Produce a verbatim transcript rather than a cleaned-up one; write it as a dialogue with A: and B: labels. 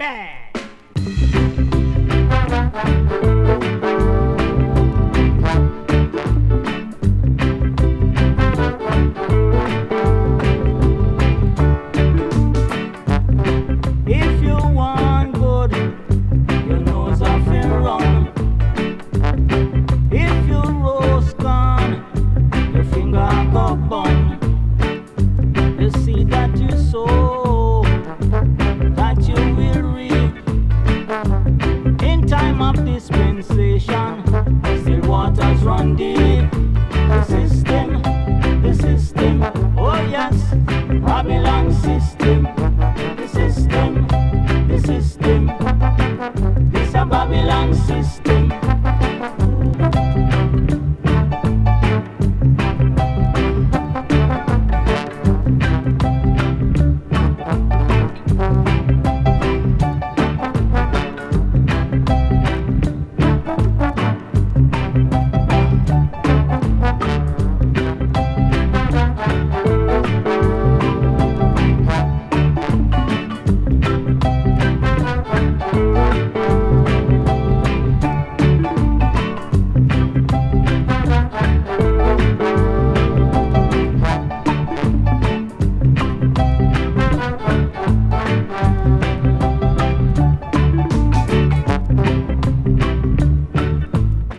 A: If you want good, your nose off and run. If you roast corn, your finger go bun. The seed that you sow, that you will reap. In time of dispensation, still waters run deep. The system, the system, oh yes, Babylon system. The system, the system, this a Babylon system.